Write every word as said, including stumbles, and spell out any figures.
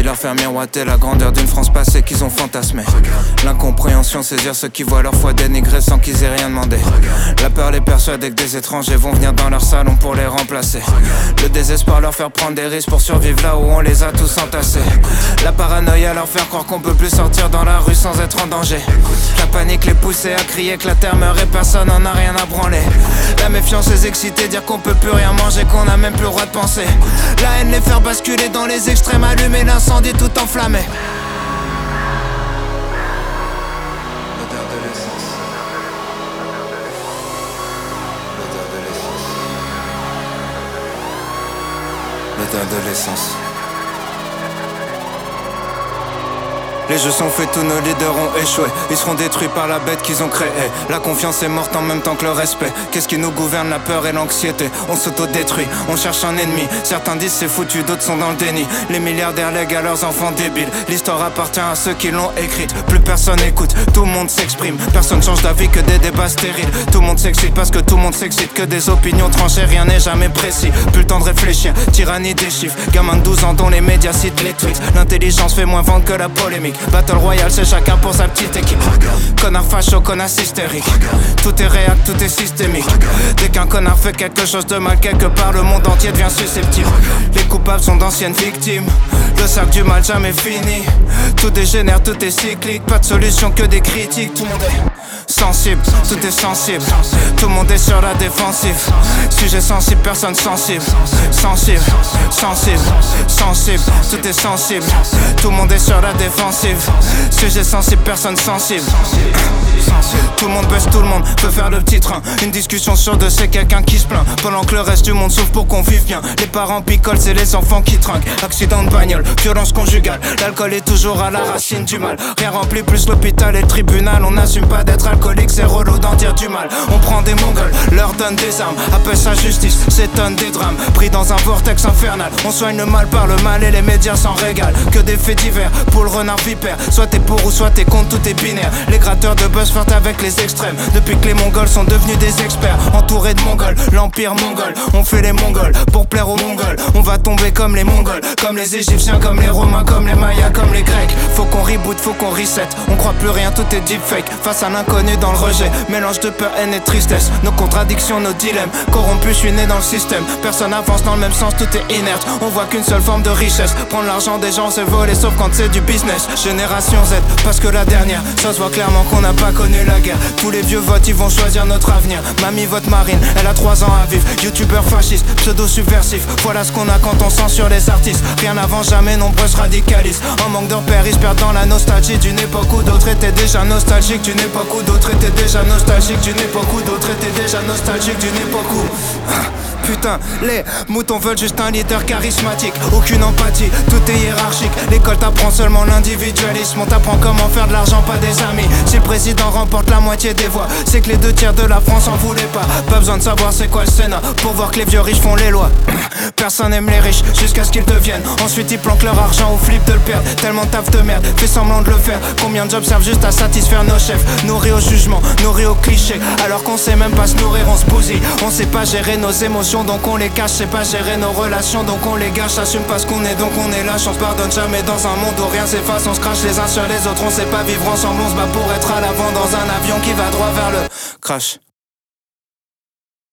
leur faire miroiter la grandeur d'une France passée qu'ils ont fantasmée. L'incompréhension, saisir ceux qui voient leur foi dénigrée sans qu'ils aient rien demandé. La peur les persuader que des étrangers vont venir dans leur salon pour les remplacer. Le désespoir leur faire prendre des risques pour survivre là où on les a tous entassés. La paranoïa leur faire croire qu'on peut plus sortir dans la rue sans être en danger. La panique les pousser à crier que la terre meurt et personne n'en a rien à branler. La méfiance les exciter, dire qu'on peut plus rien manger, qu'on a même plus le droit de penser. La haine les faire basculer dans les extrêmes, allumer l'incendie tout enflammé. L'odeur de l'essence. L'odeur de l'essence. L'odeur de l'essence. Les jeux sont faits, tous nos leaders ont échoué. Ils seront détruits par la bête qu'ils ont créée. La confiance est morte en même temps que le respect. Qu'est-ce qui nous gouverne? La peur et l'anxiété. On s'auto-détruit, on cherche un ennemi. Certains disent c'est foutu, d'autres sont dans le déni. Les milliardaires lèguent à leurs enfants débiles. L'histoire appartient à ceux qui l'ont écrite. Plus personne écoute, tout le monde s'exprime. Personne change d'avis que des débats stériles. Tout le monde s'excite parce que tout le monde s'excite. Que des opinions tranchées, rien n'est jamais précis. Plus le temps de réfléchir, tyrannie des chiffres. Gamin de douze ans dont les médias citent les tweets. L'intelligence fait moins vendre que la polémique. Battle Royale, c'est chacun pour sa petite équipe. Connard facho, connard hystérique. Tout est réel, tout est systémique. Dès qu'un connard fait quelque chose de mal quelque part, le monde entier devient susceptible. Les coupables sont d'anciennes victimes. Le cercle du mal jamais fini. Tout dégénère, tout est cyclique. Pas de solution que des critiques. Tout le monde est sensible, tout est sensible. Tout le monde est sur la défensive. Sujet sensible, personne sensible. Sensible, sensible, sensible. Tout est sensible. Tout le monde est sur la défensive. Sujet sensible, personne sensible. Tout le monde baisse, tout le monde peut faire le petit train. Une discussion sur deux, c'est quelqu'un qui se plaint. Pendant que le reste du monde souffre pour qu'on vive bien. Les parents picolent, c'est les enfants qui trinquent. Accident de bagnole, violence conjugale. L'alcool est toujours à la racine du mal. Rien remplit plus l'hôpital et le tribunal. On n'assume pas d'être alcoolique, c'est relou d'en dire du mal. On prend des mongols, leur donne des armes. Appelle ça justice, s'étonne des drames. Pris dans un vortex infernal. On soigne le mal par le mal et les médias s'en régalent. Que des faits divers pour le renard vipère. Soit t'es pour ou soit t'es contre, tout est binaire. Les gratteurs de buzz flirtent avec les extrêmes. Depuis que les mongols sont devenus des experts. Entourés de mongols, l'empire mongol. On fait les mongols pour plaire aux mongols. On va tomber comme les mongols, comme les égyptiens, comme les romains, comme les mayas, comme les grecs. Faut qu'on reboot, faut qu'on reset. On croit plus rien, tout est deepfake. Face à l'inconnu dans le rejet. Mélange de peur, haine et tristesse. Nos contradictions, nos dilemmes. Corrompus, je suis né dans le système. Personne avance dans le même sens, tout est inerte. On voit qu'une seule forme de richesse. Prendre l'argent des gens, c'est voler, sauf quand c'est du business. Génération Z, parce que la dernière, ça se voit clairement qu'on n'a pas connu la guerre. Tous les vieux votent, ils vont choisir notre avenir. Mamie vote Marine, elle a trois ans à vivre. Youtubeur fasciste, pseudo-subversif. Voilà ce qu'on a quand on censure les artistes. Rien n'avance jamais, nombreux se radicalisent. En manque de repères, ils se perdent dans la nostalgie d'une époque où d'autres étaient déjà nostalgiques. D'une époque où d'autres étaient déjà nostalgiques. D'une époque où d'autres étaient déjà nostalgiques. D'une époque où... Putain, les moutons veulent juste un leader charismatique. Aucune empathie, tout est hiérarchique. L'école t'apprend seulement l'individualisme. On t'apprend comment faire de l'argent, pas des amis. Si le président remporte la moitié des voix, c'est que les deux tiers de la France en voulaient pas. Pas besoin de savoir c'est quoi le Sénat pour voir que les vieux riches font les lois. Personne aime les riches jusqu'à ce qu'ils deviennent. Ensuite ils planquent leur argent ou flippent de le perdre. Tellement de taf de merde, fait semblant de le faire. Combien de jobs servent juste à satisfaire nos chefs? Nourris au jugement, nourris au cliché. Alors qu'on sait même pas se nourrir, on se bousille. On sait pas gérer nos émotions, donc on les cache. C'est pas gérer nos relations, donc on les gâche. Assume pas ce qu'on est, donc on est lâche. On se pardonne jamais dans un monde où rien s'efface. On se crache les uns sur les autres, on sait pas vivre ensemble. On se bat pour être à l'avant dans un avion qui va droit vers le crash.